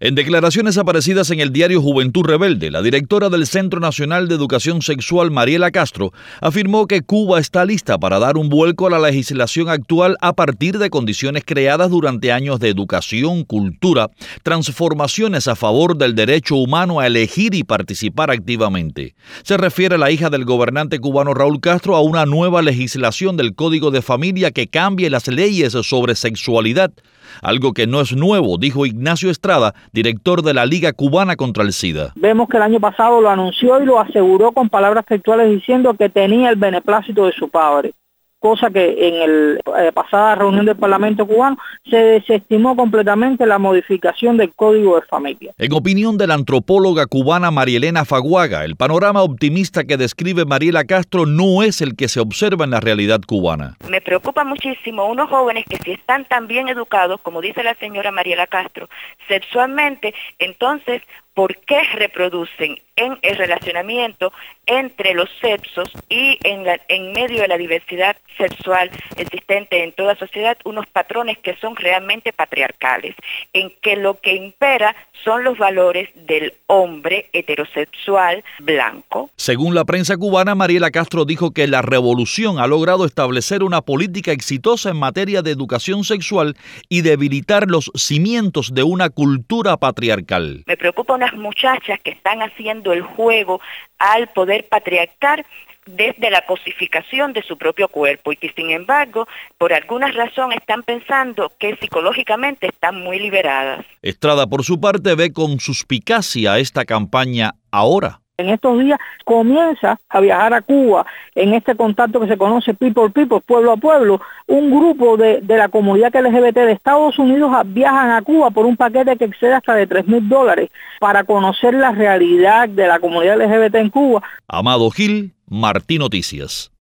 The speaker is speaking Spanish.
En declaraciones aparecidas en el diario Juventud Rebelde, la directora del Centro Nacional de Educación Sexual, Mariela Castro, afirmó que Cuba está lista para dar un vuelco a la legislación actual a partir de condiciones creadas durante años de educación, cultura, transformaciones a favor del derecho humano a elegir y participar activamente. Se refiere la hija del gobernante cubano Raúl Castro a una nueva legislación del Código de Familia que cambie las leyes sobre sexualidad. Algo que no es nuevo, dijo Ignacio Estrada, director de la Liga Cubana contra el SIDA. Vemos que el año pasado lo anunció y lo aseguró con palabras textuales diciendo que tenía el beneplácito de su padre, cosa que en la pasada reunión del Parlamento cubano se desestimó completamente la modificación del Código de Familia. En opinión de la antropóloga cubana Marielena Faguaga, el panorama optimista que describe Mariela Castro no es el que se observa en la realidad cubana. Me preocupa muchísimo unos jóvenes que si están tan bien educados, como dice la señora Mariela Castro, sexualmente, entonces, ¿por qué reproducen en el relacionamiento entre los sexos y en medio de la diversidad sexual existente en toda sociedad unos patrones que son realmente patriarcales, en que lo que impera son los valores del hombre heterosexual blanco? Según la prensa cubana, Mariela Castro dijo que la revolución ha logrado establecer una política exitosa en materia de educación sexual y debilitar los cimientos de una cultura patriarcal. Me preocupa unas muchachas que están haciendo el juego al poder patriarcal desde la cosificación de su propio cuerpo y que sin embargo por alguna razón están pensando que psicológicamente están muy liberadas. Estrada por su parte ve con suspicacia esta campaña ahora. En estos días comienza a viajar a Cuba, en este contacto que se conoce people, pueblo a pueblo, un grupo de la comunidad LGBT de Estados Unidos viajan a Cuba por un paquete que excede hasta de $3,000 para conocer la realidad de la comunidad LGBT en Cuba. Amado Gil, Martí Noticias.